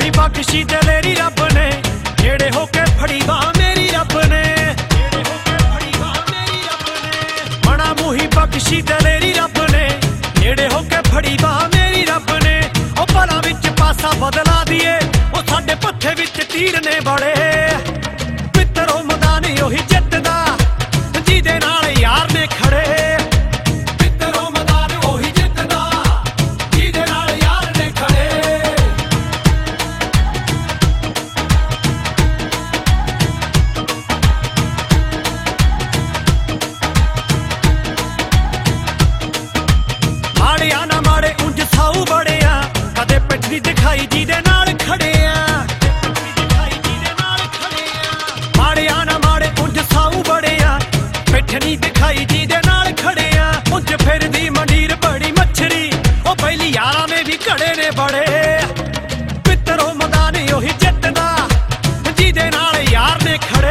ਮੂੰਹੀ ਬਖਸ਼ੀ ਦਲੇਰੀ ਰੱਬ ਨੇ, ਜਿਹੜੇ ਹੋ ਕੇ ਫੜੀ ਬਾਹ ਮੇਰੀ ਰੱਬ ਨੇ, ਮਣਾ ਮੂੰਹੀ ਬਖਸ਼ੀ ਦਲੇਰੀ ਰੱਬ ਨੇ, ਜਿਹੜੇ ਹੋ ਕੇ ਫੜੀ ਬਾਹ ਮੇਰੀ ਰੱਬ ਨੇ। ਉਹ ਭਲਾ ਵਿੱਚ ਪਾਸਾ ਬਦਲਾ ਦੀਏ, ਉਹ ਸਾਡੇ ਪੱਥੇ ਵਿੱਚ ਤੀਰ ਨੇ ਬੜੇ। ਮਿੱਤਰੋ ਮੈਦਾਨ ਉਹੀ ਜਿੱਤਦਾ, ਜਿਹਦੇ ਨਾਲ ਯਾਰ ਨੇ ਖੜੇ। ਮਾੜਿਆ ਨਾ ਮਾੜੇ ਉਂਝ ਸਾਊ ਬੜੇ ਆ, ਕਦੇ ਪਿੱਠ ਨੀ ਦਿਖਾਈ ਜਿਹਦੇ ਨਾਲ ਖੜੇ ਆ। ਮਾੜਿਆ ਨਾ ਮਾੜੇ ਉਂਝ ਸਾਊ ਬੜੇ ਆ, ਪਿੱਠ ਨੀ ਦਿਖਾਈ ਜਿਹਦੇ ਨਾਲ ਖੜੇ ਆ। ਉਂਝ ਫਿਰਦੀ ਮੰਡੀਰ ਬੜੀ ਮੱਛਰੀ, ਉਹ ਪਹਿਲੀ ਯਾਰਾਂ ਨੇ ਵੀ ਘੜੇ ਨੇ ਬੜੇ। ਮਿੱਤਰੋ ਮੈਦਾਨ ਉਹੀ ਜਿੱਤਦਾ, ਜਿਹਦੇ ਨਾਲ ਯਾਰ ਨੇ ਖੜੇ।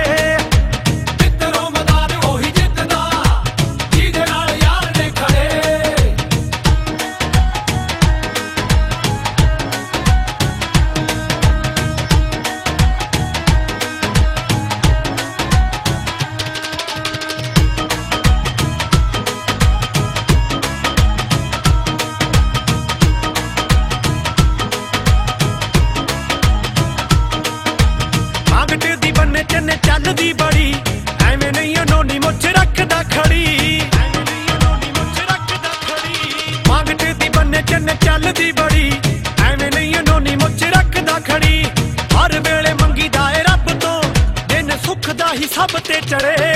ਦੀ ਬੰਨੇ ਚੰਨੇ ਚੱਲਦੀ ਬੜੀ, ਐਵੇਂ ਨਹੀਂ ਅਨੋਨੀ ਮੁੱਛ ਰੱਖਦਾ ਖੜੀ। ਮੰਗਤੇ ਦੀ ਬੰਨੇ ਚੰਨੇ ਚੱਲਦੀ ਬੜੀ, ਐਵੇਂ ਨਹੀਂ ਅਨੋਨੀ ਮੁੱਛ ਰੱਖਦਾ ਖੜੀ। ਹਰ ਵੇਲੇ ਮੰਗੀ ਦਾ ਏ ਰੱਬ ਤੋਂ, ਦਿਨ ਸੁੱਖ ਦਾ ਹੀ ਸਭ ਤੇ ਚੜੇ।